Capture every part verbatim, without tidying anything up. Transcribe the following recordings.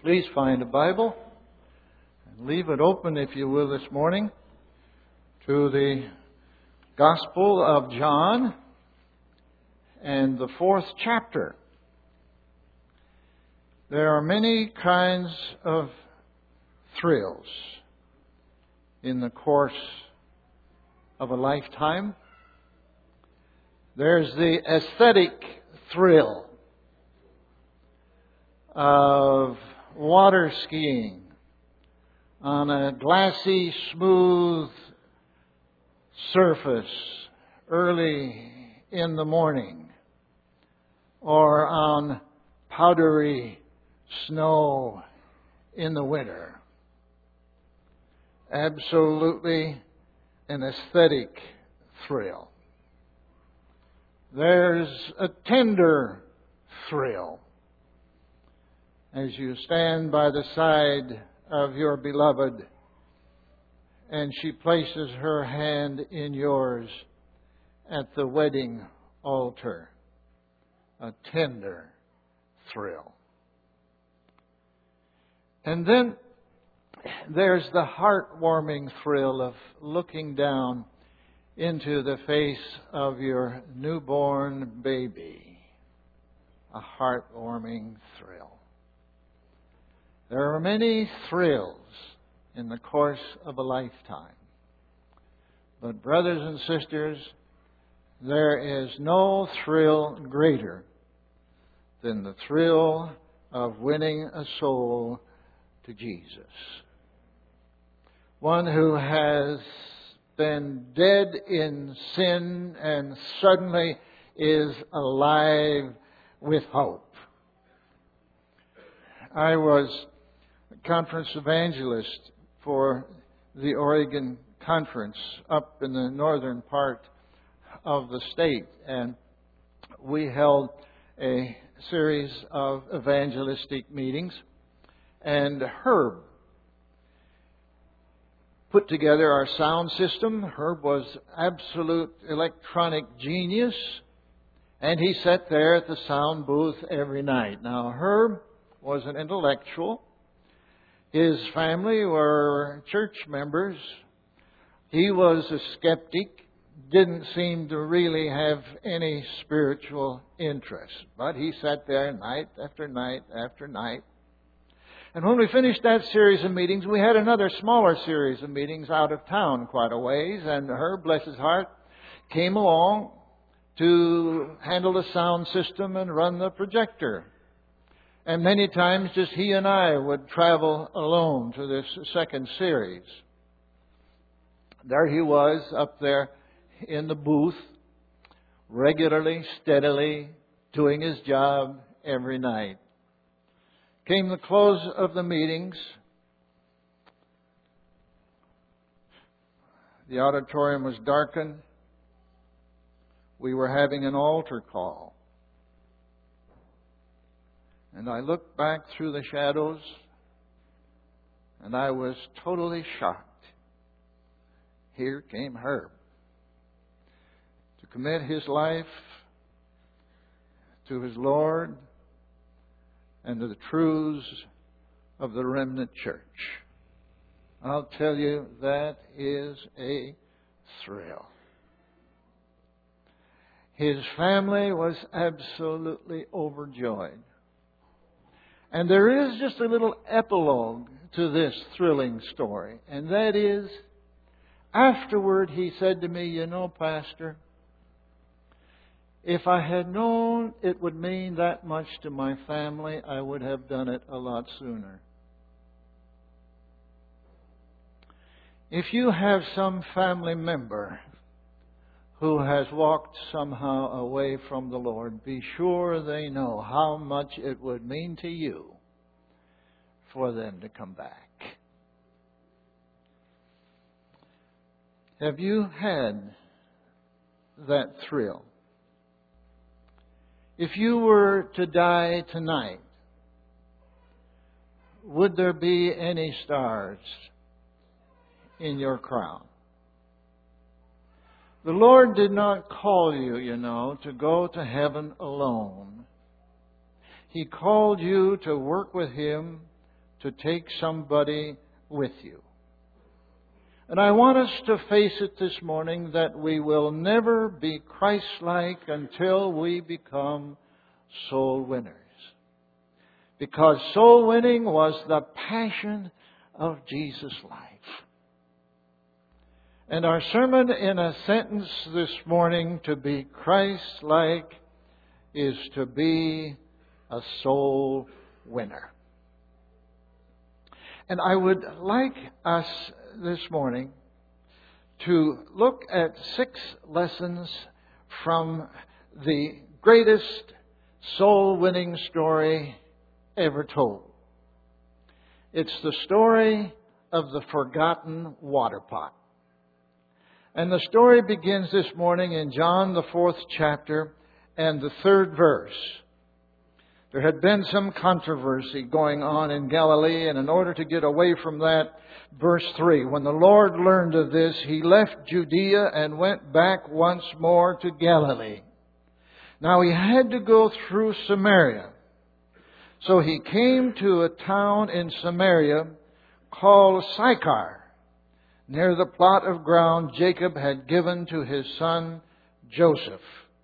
Please find a Bible and leave it open, if you will, this morning to the Gospel of John and the fourth chapter. There are many kinds of thrills in the course of a lifetime. There's the aesthetic thrill of water skiing on a glassy, smooth surface early in the morning, or on powdery snow in the winter. Absolutely an aesthetic thrill. There's a tender thrill as you stand by the side of your beloved and she places her hand in yours at the wedding altar. A tender thrill. And then there's the heartwarming thrill of looking down into the face of your newborn baby. A heartwarming thrill. There are many thrills in the course of a lifetime. But brothers and sisters, there is no thrill greater than the thrill of winning a soul to Jesus. One who has been dead in sin and suddenly is alive with hope. I was a conference evangelist for the Oregon Conference up in the northern part of the state, and we held a series of evangelistic meetings, and Herb put together our sound system. Herb was absolute electronic genius, and he sat there at the sound booth every night. Now, Herb was an intellectual. His family were church members. He was a skeptic, didn't seem to really have any spiritual interest. But he sat there night after night after night. And when we finished that series of meetings, we had another smaller series of meetings out of town quite a ways. And Herb, bless his heart, came along to handle the sound system and run the projector. And many times just he and I would travel alone to this second series. There he was up there in the booth, regularly, steadily, doing his job every night. Came the close of the meetings. The auditorium was darkened. We were having an altar call. And I looked back through the shadows, and I was totally shocked. Here came Herb to commit his life to his Lord and to the truths of the remnant church. I'll tell you, that is a thrill. His family was absolutely overjoyed. And there is just a little epilogue to this thrilling story. And that is, afterward he said to me, you know, Pastor, if I had known it would mean that much to my family, I would have done it a lot sooner. If you have some family member who has walked somehow away from the Lord, be sure they know how much it would mean to you for them to come back. Have you had that thrill? If you were to die tonight, would there be any stars in your crown? The Lord did not call you, you know, to go to heaven alone. He called you to work with Him to take somebody with you. And I want us to face it this morning that we will never be Christ-like until we become soul winners. Because soul winning was the passion of Jesus' life. And our sermon in a sentence this morning, to be Christ-like, is to be a soul winner. And I would like us this morning to look at six lessons from the greatest soul-winning story ever told. It's the story of the forgotten water pot. And the story begins this morning in John, the fourth chapter, and the third verse. There had been some controversy going on in Galilee, and in order to get away from that, verse three, when the Lord learned of this, He left Judea and went back once more to Galilee. Now He had to go through Samaria. So He came to a town in Samaria called Sychar, near the plot of ground Jacob had given to his son Joseph.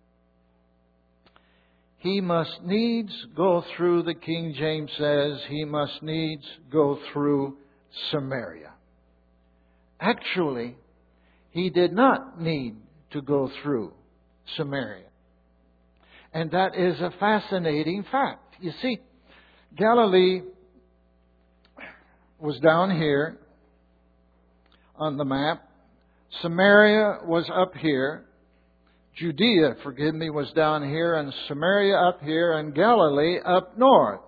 He must needs go through, the King James says, he must needs go through Samaria. Actually, he did not need to go through Samaria. And that is a fascinating fact. You see, Galilee was down here on the map. Samaria was up here. Judea, forgive me, was down here, and Samaria up here, and Galilee up north.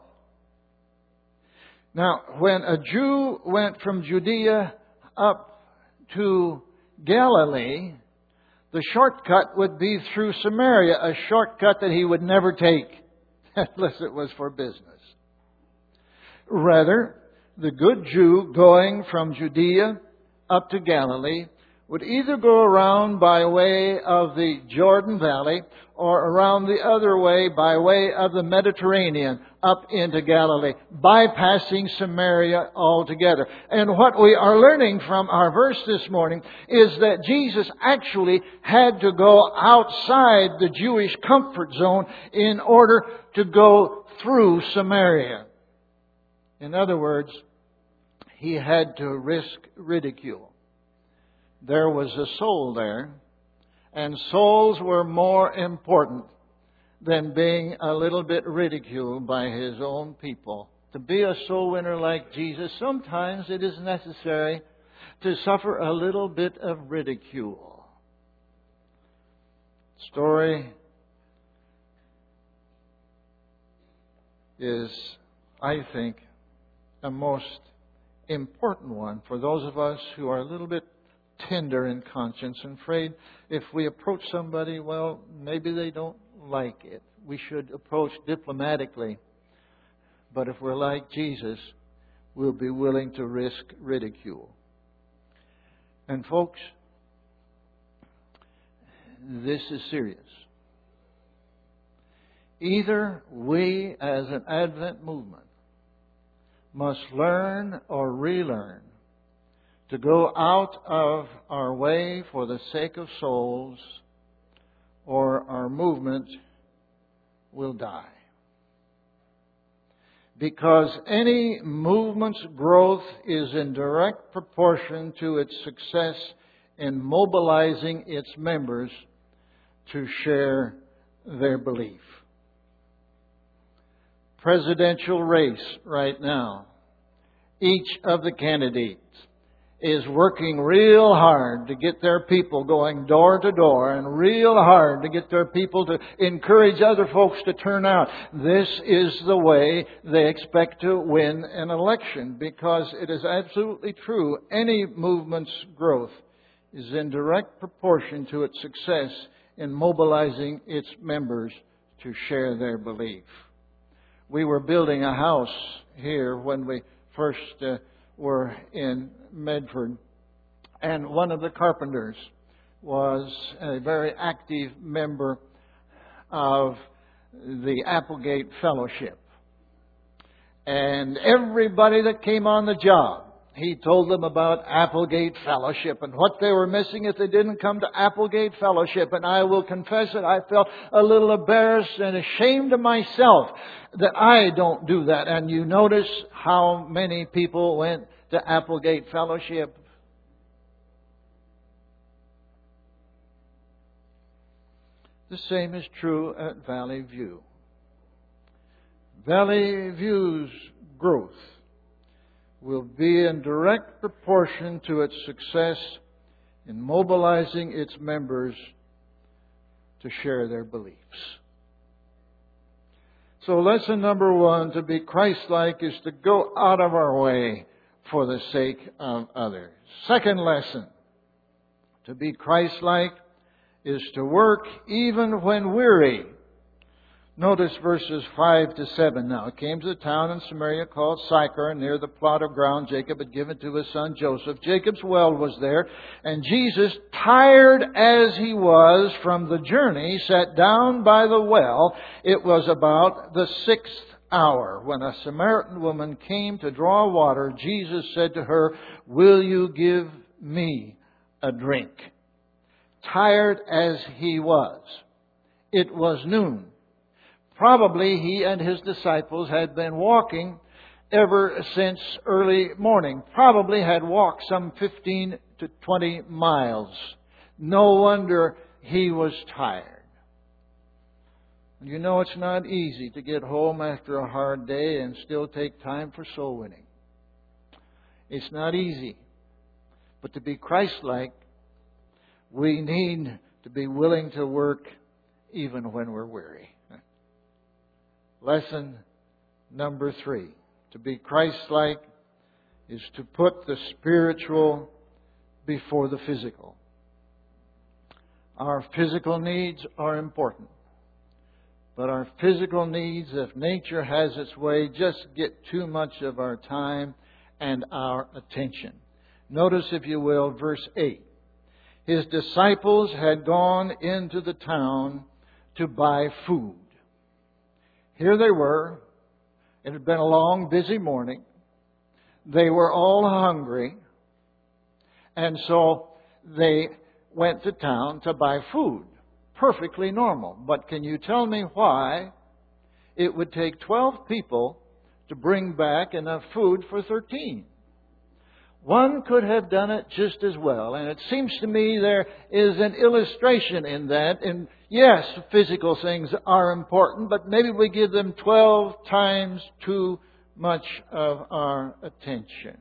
Now, when a Jew went from Judea up to Galilee, the shortcut would be through Samaria, a shortcut that he would never take unless it was for business. Rather, the good Jew going from Judea up to Galilee would either go around by way of the Jordan Valley or around the other way by way of the Mediterranean up into Galilee, bypassing Samaria altogether. And what we are learning from our verse this morning is that Jesus actually had to go outside the Jewish comfort zone in order to go through Samaria. In other words, He had to risk ridicule. There was a soul there, and souls were more important than being a little bit ridiculed by His own people. To be a soul winner like Jesus, sometimes it is necessary to suffer a little bit of ridicule. Story is, I think, a most important one for those of us who are a little bit tender in conscience and afraid if we approach somebody, well, maybe they don't like it. We should approach diplomatically. But if we're like Jesus, we'll be willing to risk ridicule. And folks, this is serious. Either we as an Advent movement must learn or relearn to go out of our way for the sake of souls, or our movement will die. Because any movement's growth is in direct proportion to its success in mobilizing its members to share their belief. Presidential race right now. Each of the candidates is working real hard to get their people going door to door and real hard to get their people to encourage other folks to turn out. This is the way they expect to win an election, because it is absolutely true. Any movement's growth is in direct proportion to its success in mobilizing its members to share their belief. We were building a house here when we first uh, were in Medford, and one of the carpenters was a very active member of the Applegate Fellowship. And everybody that came on the job, he told them about Applegate Fellowship and what they were missing if they didn't come to Applegate Fellowship. And I will confess it, I felt a little embarrassed and ashamed of myself that I don't do that. And you notice how many people went to Applegate Fellowship. The same is true at Valley View. Valley View's growth will be in direct proportion to its success in mobilizing its members to share their beliefs. So lesson number one, to be Christ-like, is to go out of our way for the sake of others. Second lesson, to be Christ-like is to work even when weary. Notice verses five to seven now. It came to the town in Samaria called Sychar, near the plot of ground Jacob had given to his son Joseph. Jacob's well was there, and Jesus, tired as he was from the journey, sat down by the well. It was about the sixth hour. When a Samaritan woman came to draw water, Jesus said to her, "Will you give me a drink?" Tired as he was. It was noon. Probably he and his disciples had been walking ever since early morning. Probably had walked some fifteen to twenty miles. No wonder he was tired. You know, it's not easy to get home after a hard day and still take time for soul winning. It's not easy. But to be Christ-like, we need to be willing to work even when we're weary. Lesson number three. To be Christ-like is to put the spiritual before the physical. Our physical needs are important. But our physical needs, if nature has its way, just get too much of our time and our attention. Notice, if you will, verse eight. His disciples had gone into the town to buy food. Here they were. It had been a long, busy morning. They were all hungry. And so they went to town to buy food. Perfectly normal. But can you tell me why it would take twelve people to bring back enough food for thirteen? One could have done it just as well. And it seems to me there is an illustration in that. And yes, physical things are important, but maybe we give them twelve times too much of our attention.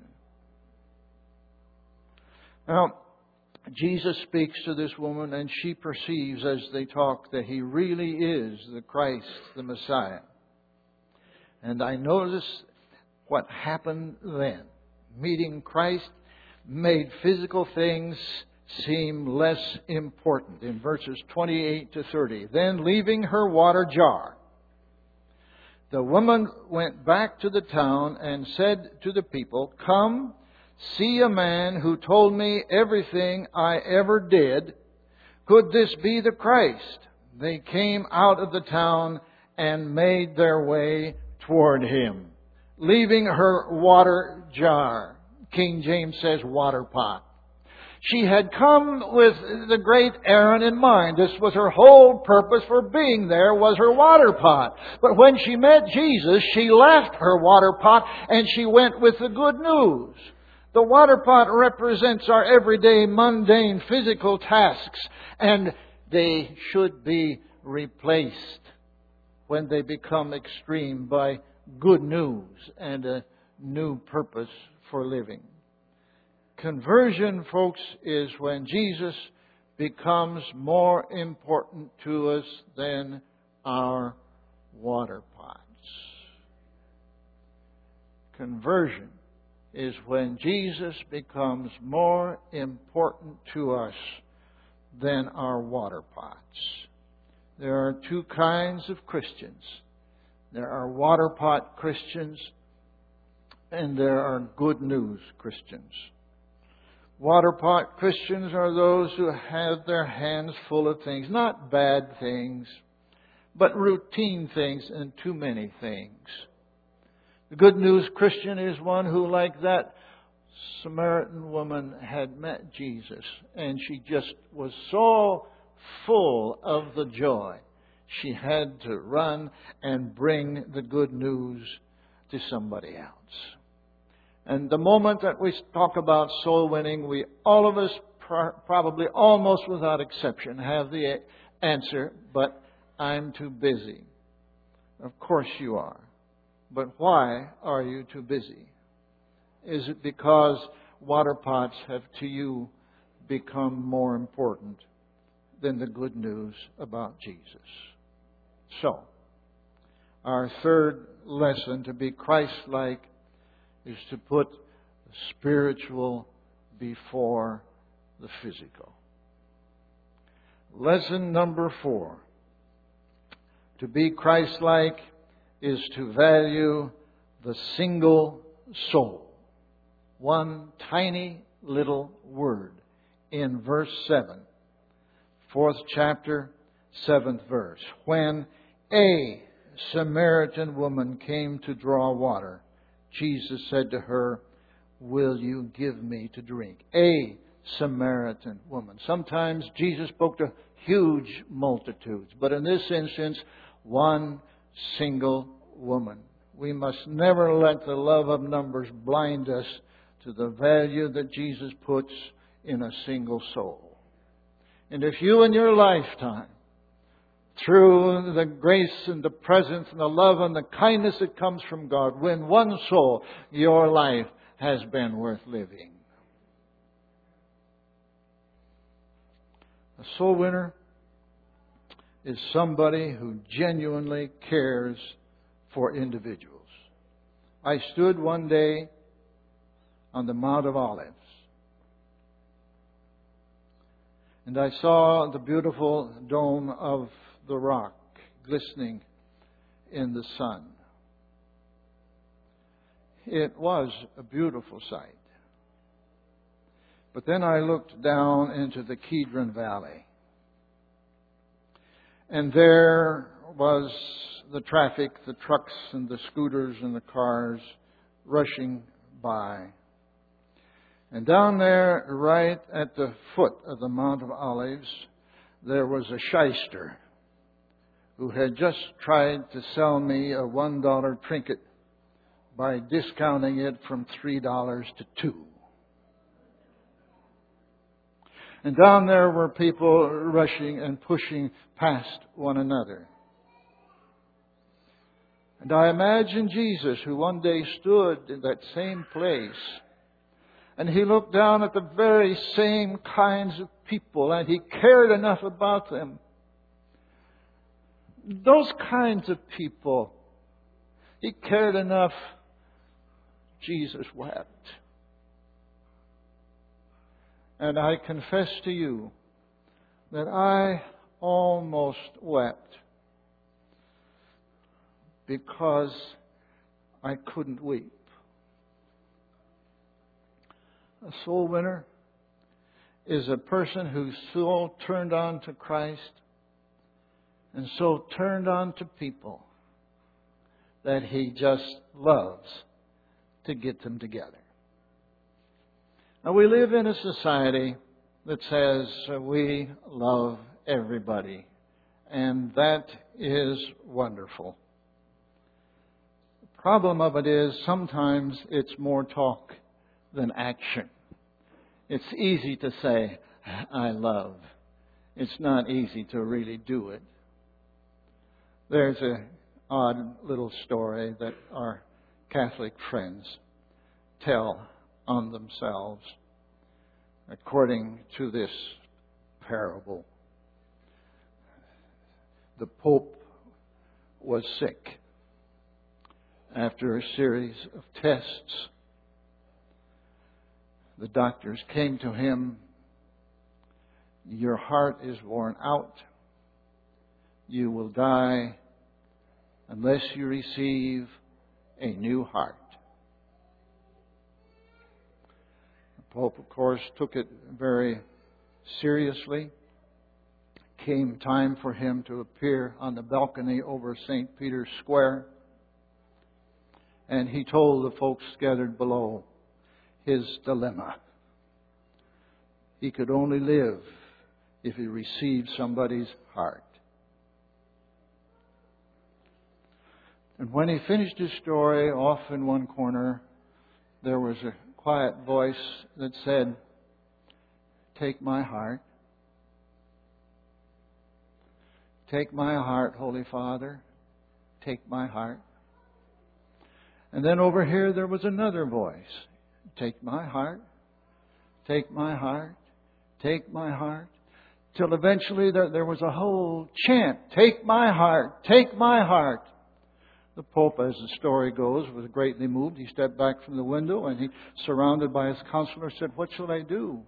Now, Jesus speaks to this woman, and she perceives as they talk that He really is the Christ, the Messiah. And I notice what happened then. Meeting Christ made physical things seem less important. In verses twenty-eight to thirty. Then, leaving her water jar, the woman went back to the town and said to the people, "Come, see a man who told me everything I ever did. Could this be the Christ?" They came out of the town and made their way toward Him, leaving her water jar. King James says water pot. She had come with the great errand in mind. This was her whole purpose for being there, was her water pot. But when she met Jesus, she left her water pot and she went with the good news. The water pot represents our everyday, mundane, physical tasks, and they should be replaced when they become extreme by good news and a new purpose for living. Conversion, folks, is when Jesus becomes more important to us than our water pots. Conversion is when Jesus becomes more important to us than our water pots. There are two kinds of Christians. There are water pot Christians, and there are good news Christians. Water pot Christians are those who have their hands full of things, not bad things, but routine things and too many things. The good news Christian is one who, like that Samaritan woman, had met Jesus, and she just was so full of the joy. She had to run and bring the good news to somebody else. And the moment that we talk about soul winning, we, all of us, pr- probably almost without exception, have the answer, but I'm too busy. Of course you are. But why are you too busy? Is it because water pots have to you become more important than the good news about Jesus? So, our third lesson, to be Christ-like, is to put the spiritual before the physical. Lesson number four. To be Christ-like is to value the single soul. One tiny little word in verse seven. Fourth chapter, seventh verse. When a Samaritan woman came to draw water, Jesus said to her, "Will you give me to drink?" A Samaritan woman. Sometimes Jesus spoke to huge multitudes, but in this instance, one single woman. We must never let the love of numbers blind us to the value that Jesus puts in a single soul. And if you in your lifetime, through the grace and the presence and the love and the kindness that comes from God, win one soul, your life has been worth living. A soul winner is somebody who genuinely cares for individuals. I stood one day on the Mount of Olives, and I saw the beautiful dome of the rock glistening in the sun. It was a beautiful sight. But then I looked down into the Kedron Valley, and there was the traffic, the trucks and the scooters and the cars rushing by. And down there, right at the foot of the Mount of Olives, there was a shyster who had just tried to sell me a one dollar trinket by discounting it from three dollars to two dollars. And down there were people rushing and pushing past one another. And I imagine Jesus, who one day stood in that same place, and He looked down at the very same kinds of people, and He cared enough about them. Those kinds of people, He cared enough, Jesus wept. And I confess to you that I almost wept because I couldn't weep. A soul winner is a person who's so turned on to Christ and so turned on to people that he just loves to get them together. Now, we live in a society that says uh, we love everybody, and that is wonderful. The problem of it is sometimes it's more talk than action. It's easy to say, I love. It's not easy to really do it. There's an odd little story that our Catholic friends tell on themselves according to this parable. The Pope was sick. After a series of tests, the doctors came to him. Your heart is worn out. You will die unless you receive a new heart. The Pope, of course, took it very seriously. Came time for him to appear on the balcony over Saint Peter's Square. And he told the folks gathered below his dilemma. He could only live if he received somebody's heart. And when he finished his story, off in one corner, there was a quiet voice that said, "Take my heart. Take my heart, Holy Father. Take my heart." And then over here there was another voice. "Take my heart. Take my heart. Take my heart." Till eventually there, there was a whole chant. "Take my heart. Take my heart." The Pope, as the story goes, was greatly moved. He stepped back from the window and he, surrounded by his counselors, said, "What shall I do?"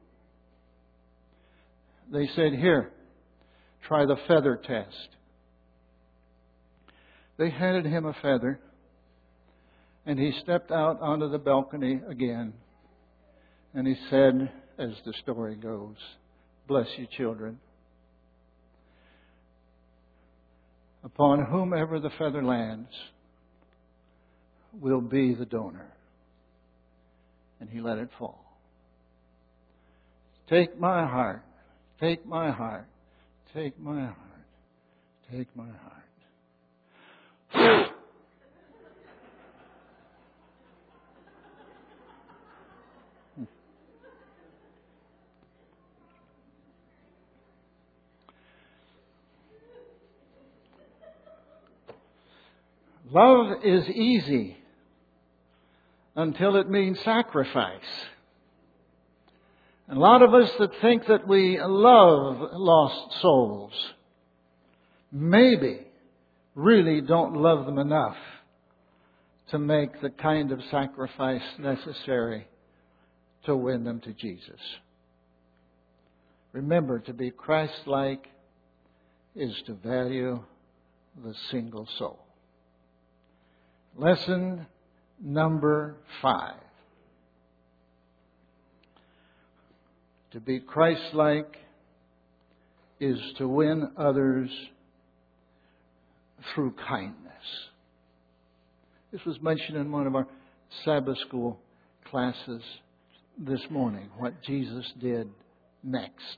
They said, "Here, try the feather test." They handed him a feather. And he stepped out onto the balcony again. And he said, as the story goes, "Bless you, children. Upon whomever the feather lands will be the donor." And he let it fall. Take my heart. Take my heart. Take my heart. Take my heart. Love is easy until it means sacrifice. And a lot of us that think that we love lost souls maybe really don't love them enough to make the kind of sacrifice necessary to win them to Jesus. Remember, to be Christ-like is to value the single soul. Lesson number five. To be Christ-like is to win others through kindness. This was mentioned in one of our Sabbath school classes this morning, what Jesus did next.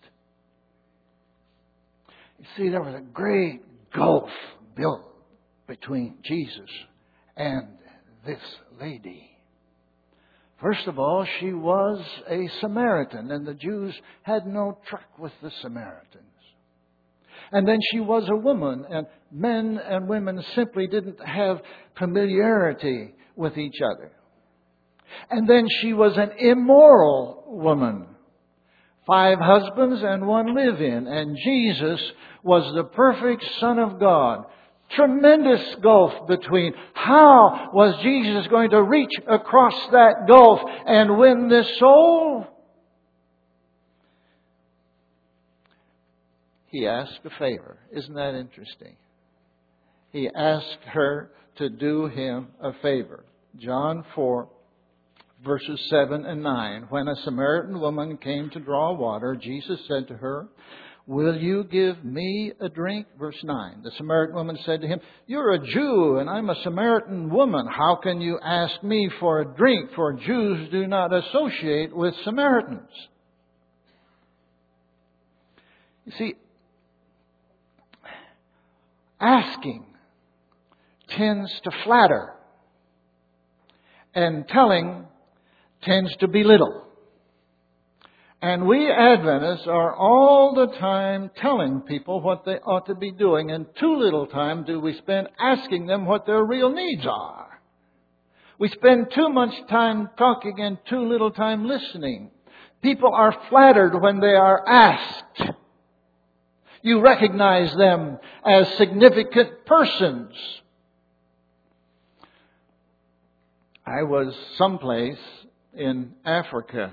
You see, there was a great gulf built between Jesus and this lady. First of all, she was a Samaritan, and the Jews had no truck with the Samaritans. And then she was a woman, and men and women simply didn't have familiarity with each other. And then she was an immoral woman. Five husbands and one live-in, and Jesus was the perfect Son of God. Tremendous gulf between. How was Jesus going to reach across that gulf and win this soul? He asked a favor. Isn't that interesting? He asked her to do him a favor. John four, verses seven and nine. When a Samaritan woman came to draw water, Jesus said to her, "Will you give me a drink?" Verse nine. The Samaritan woman said to him, "You're a Jew and I'm a Samaritan woman. How can you ask me for a drink? For Jews do not associate with Samaritans." You see, asking tends to flatter, and telling tends to belittle. And we Adventists are all the time telling people what they ought to be doing, and too little time do we spend asking them what their real needs are. We spend too much time talking and too little time listening. People are flattered when they are asked. You recognize them as significant persons. I was someplace in Africa,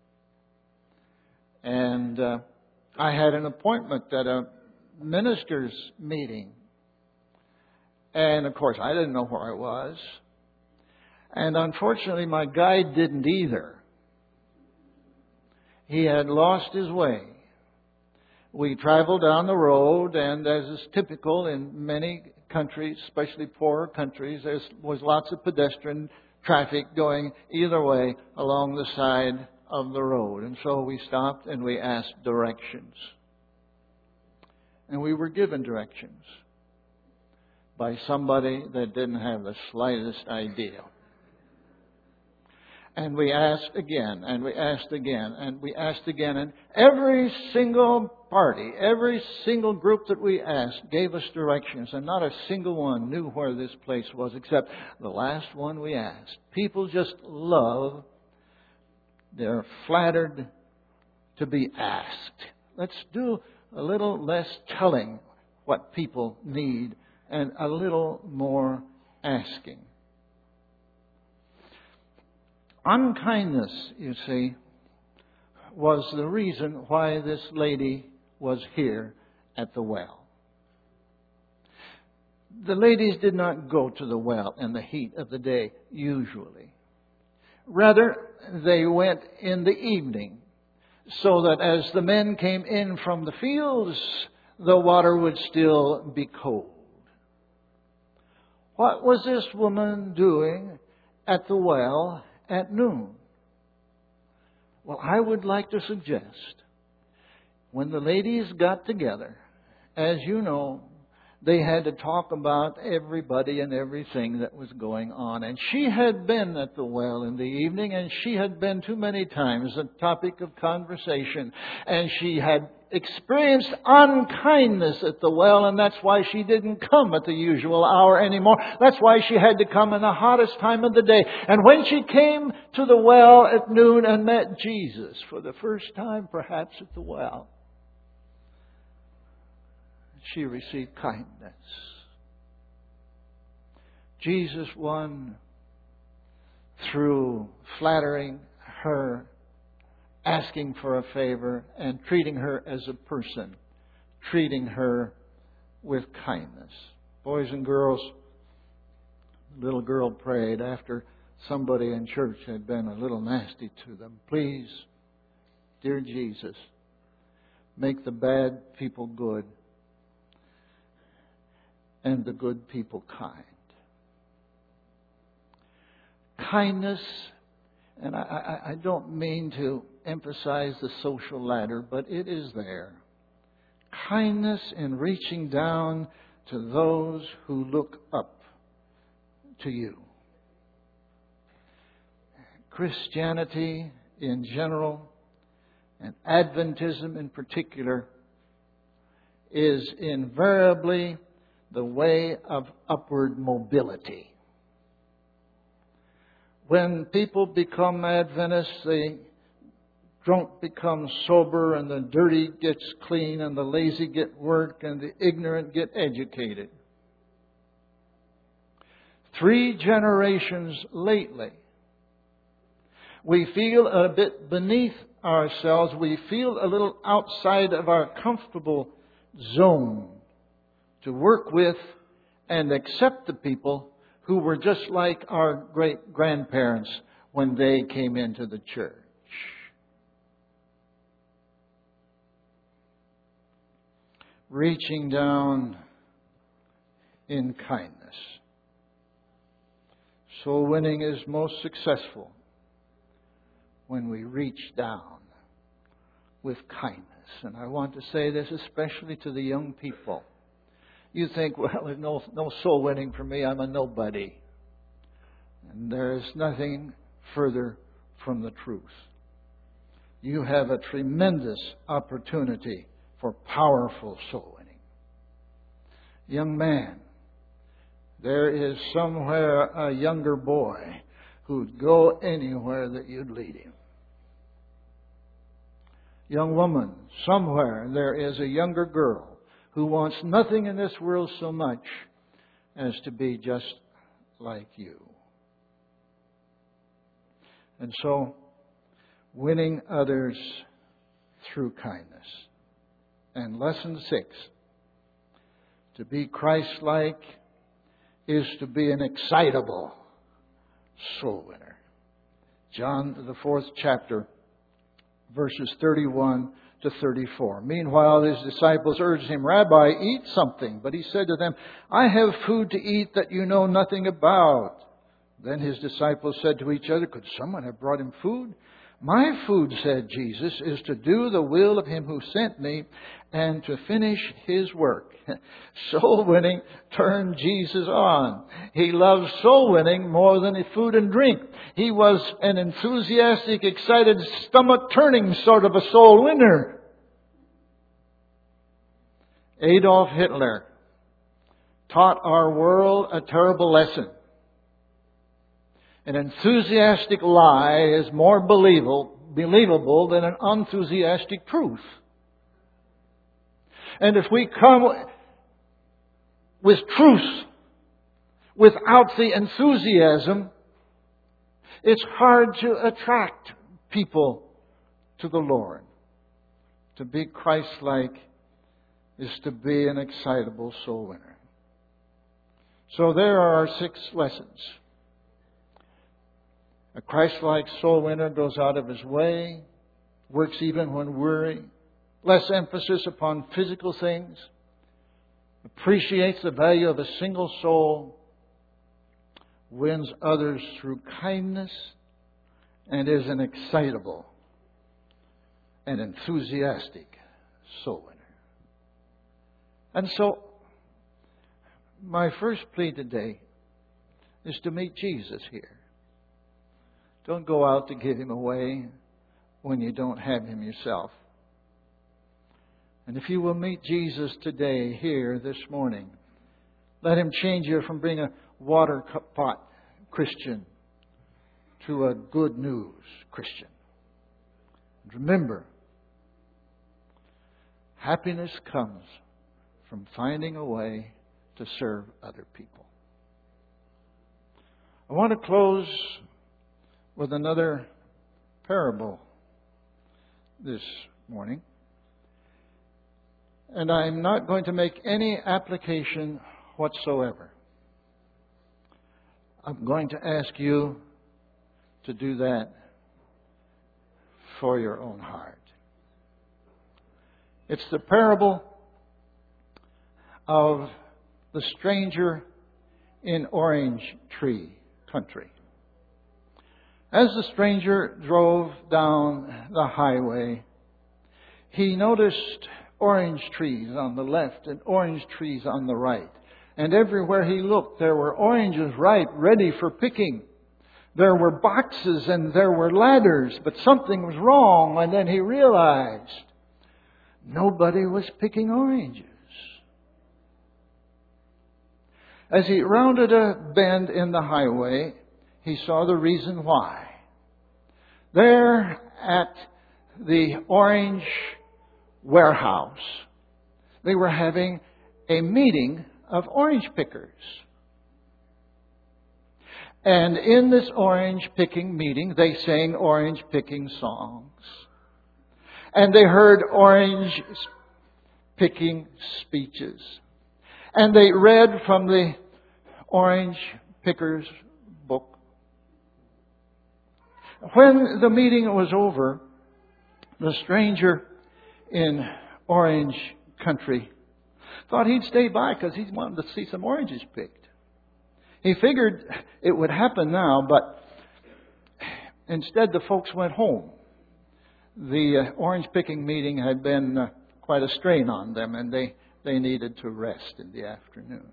and uh, I had an appointment at a minister's meeting. And of course, I didn't know where I was. And unfortunately, my guide didn't either. He had lost his way. we traveled down the road, and as is typical in many countries, especially poorer countries, there was lots of pedestrian traffic going either way along the side of the road. And so we stopped and we asked directions. And we were given directions by somebody that didn't have the slightest idea. And we asked again, and we asked again, and we asked again. And every single party, every single group that we asked gave us directions. And not a single one knew where this place was except the last one we asked. People just love, they're flattered to be asked. Let's do a little less telling what people need and a little more asking. Unkindness, you see, was the reason why this lady was here at the well. The ladies did not go to the well in the heat of the day, usually. Rather, they went in the evening, so that as the men came in from the fields, the water would still be cold. What was this woman doing at the well at noon? Well, I would like to suggest, when the ladies got together, as you know, they had to talk about everybody and everything that was going on. And she had been at the well in the evening, and she had been too many times a topic of conversation. And she had experienced unkindness at the well, and that's why she didn't come at the usual hour anymore. That's why she had to come in the hottest time of the day. And when she came to the well at noon and met Jesus for the first time, perhaps at the well, she received kindness. Jesus won through flattering her, asking for a favor, and treating her as a person, treating her with kindness. Boys and girls, the little girl prayed after somebody in church had been a little nasty to them. Please, dear Jesus, make the bad people good and the good people kind. Kindness, and I, I, I don't mean to emphasize the social ladder, but it is there. Kindness in reaching down to those who look up to you. Christianity in general, and Adventism in particular, is invariably the way of upward mobility. When people become Adventists, the drunk becomes sober, and the dirty gets clean, and the lazy get work, and the ignorant get educated. Three generations lately, we feel a bit beneath ourselves. We feel a little outside of our comfortable zone to work with and accept the people who were just like our great-grandparents when they came into the church. Reaching down in kindness. Soul winning is most successful when we reach down with kindness. And I want to say this especially to the young people. You think, well, there's no, no soul winning for me. I'm a nobody. And there is nothing further from the truth. You have a tremendous opportunity for powerful soul winning. Young man, there is somewhere a younger boy who'd go anywhere that you'd lead him. Young woman, somewhere there is a younger girl who wants nothing in this world so much as to be just like you. And so, winning others through kindness. And lesson six, to be Christ-like is to be an excitable soul winner. John, the fourth chapter, verses thirty-one to thirty-four. Meanwhile, his disciples urged him, Rabbi, eat something. But he said to them, I have food to eat that you know nothing about. Then his disciples said to each other, could someone have brought him food? My food, said Jesus, is to do the will of Him who sent me and to finish His work. Soul winning turned Jesus on. He loved soul winning more than food and drink. He was an enthusiastic, excited, stomach-turning sort of a soul winner. Adolf Hitler taught our world a terrible lesson. An enthusiastic lie is more believable, believable than an unenthusiastic truth. And if we come with truth without the enthusiasm, it's hard to attract people to the Lord. To be Christ-like is to be an excitable soul winner. So there are our six lessons. A Christ-like soul winner goes out of his way, works even when weary, less emphasis upon physical things, appreciates the value of a single soul, wins others through kindness, and is an excitable and enthusiastic soul winner. And so, my first plea today is to meet Jesus here. Don't go out to give Him away when you don't have Him yourself. And if you will meet Jesus today, here, this morning, let Him change you from being a water pot Christian to a good news Christian. And remember, happiness comes from finding a way to serve other people. I want to close with another parable this morning. And I'm not going to make any application whatsoever. I'm going to ask you to do that for your own heart. It's the parable of the stranger in orange tree country. As the stranger drove down the highway, he noticed orange trees on the left and orange trees on the right. And everywhere he looked, there were oranges ripe, ready for picking. There were boxes and there were ladders, but something was wrong. And then he realized nobody was picking oranges. As he rounded a bend in the highway, he saw the reason why. There at the orange warehouse, they were having a meeting of orange pickers. And in this orange picking meeting, they sang orange picking songs. And they heard orange picking speeches. And they read from the orange picker's book. When the meeting was over, the stranger in orange country thought he'd stay by because he wanted to see some oranges picked. He figured it would happen now, but instead the folks went home. The uh, orange picking meeting had been uh, quite a strain on them, and they, they needed to rest in the afternoon.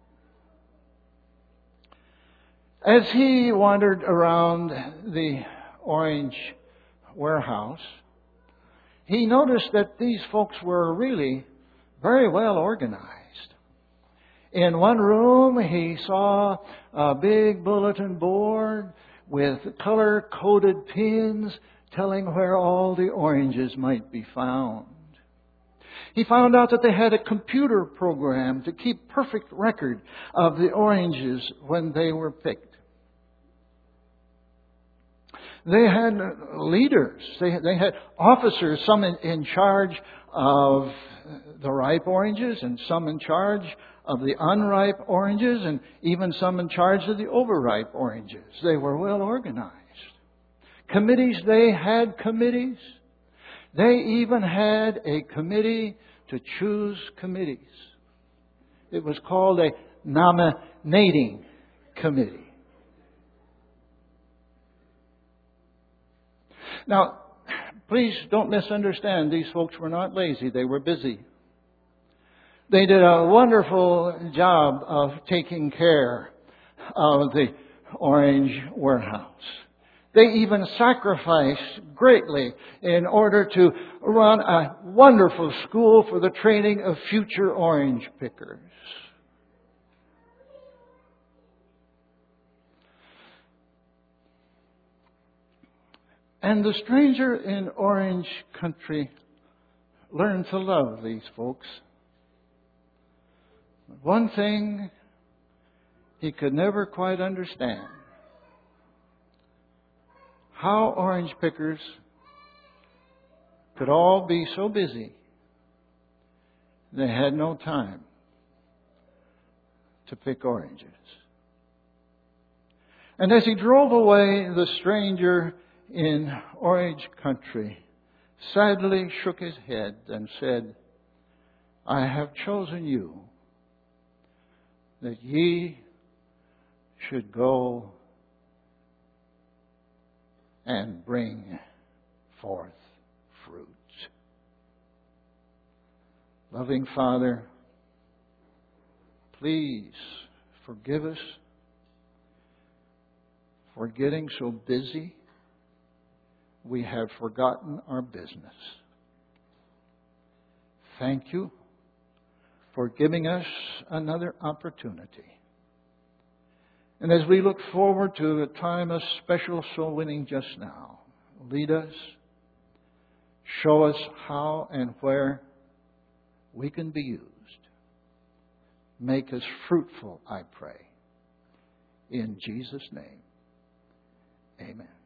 As he wandered around the orange warehouse, he noticed that these folks were really very well organized. In one room, he saw a big bulletin board with color-coded pins telling where all the oranges might be found. He found out that they had a computer program to keep perfect record of the oranges when they were picked. They had leaders. They, they had officers, some in, in charge of the ripe oranges and some in charge of the unripe oranges and even some in charge of the overripe oranges. They were well organized. Committees, they had committees. They even had a committee to choose committees. It was called a nominating committee. Now, please don't misunderstand. These folks were not lazy. They were busy. They did a wonderful job of taking care of the Orange warehouse. They even sacrificed greatly in order to run a wonderful school for the training of future orange pickers. And the stranger in Orange Country learned to love these folks. One thing he could never quite understand: how orange pickers could all be so busy they had no time to pick oranges. And as he drove away, the stranger in Orange Country sadly shook his head and said, "I have chosen you, that ye should go and bring forth fruit." Loving Father, please forgive us for getting so busy we have forgotten our business. Thank you for giving us another opportunity. And as we look forward to a time of special soul winning just now, lead us, show us how and where we can be used. Make us fruitful, I pray. In Jesus' name, amen.